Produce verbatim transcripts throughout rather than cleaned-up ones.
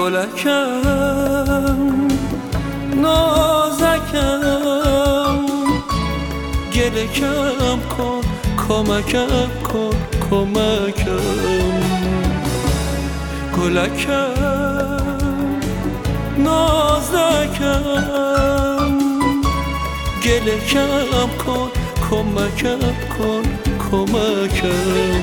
گلکم نازکم گله کم کن کمکم کن کمکم گلکم نازکم گله کم کن کمکم کن کمکم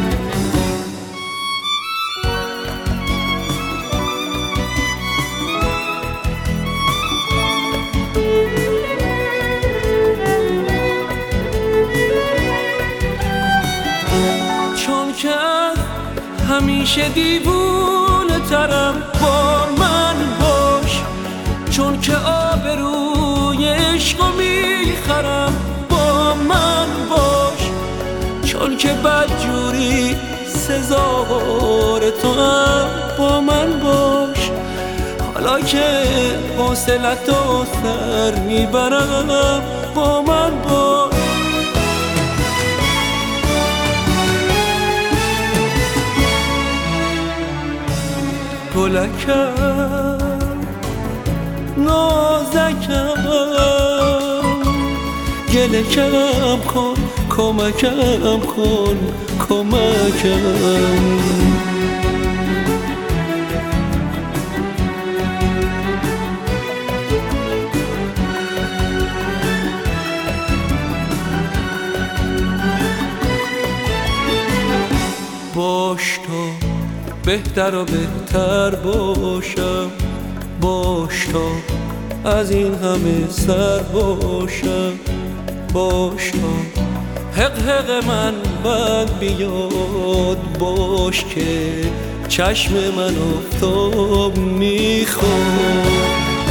همیشه دیوونه ترم با من باش، چون که آبروی عشقو میخرم با من باش، چون که بدجوری سزاوار تو هم با من باش. حالا که حوصلتو سر میبرم با من باش. گلکم نازکم گله کم کن کمکم کن کمکم باش تو بهتر و بهتر باشم، باش تا از این همه سر باشم، باش تا حق حق من بد بیاد، باش که چشم من افتاب میخواد.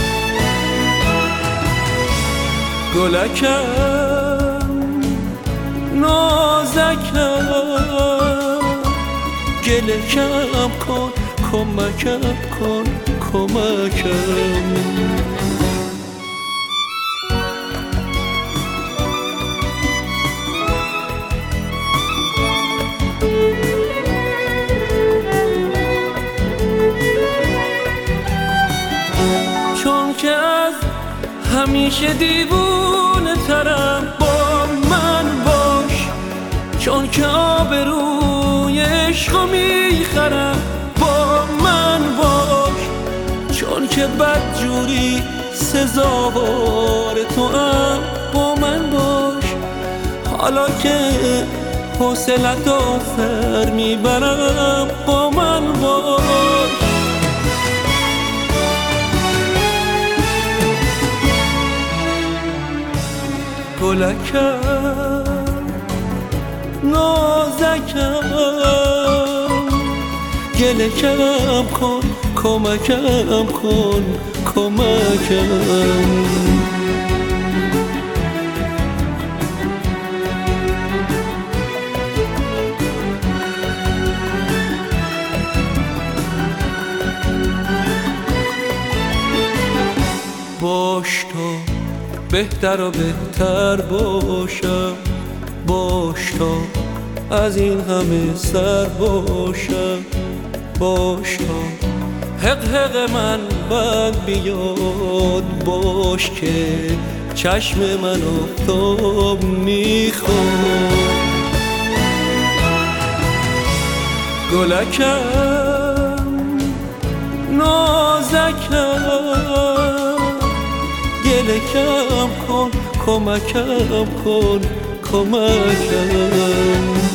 گلکم نازکم گله کم کن کمکم کن کمکم چون که از همیشه دیوونه ترم با من باش، چون که آبروی عشقو میخرم با من باش، چون که بدجوری سزاوار تو هم با من باش. حالا که حوصلتو سر میبرم با من باش. گلکم نازکم گله کم کن کمکم کن کمکم باش تو بهتر و بهتر باشم، باش تا از این همه سر باشم، باش تا حق حق من بد بیاد، باش که چشم من افتاب میخواد. گلکم نازکم گله کم کن کمکم کن کمکم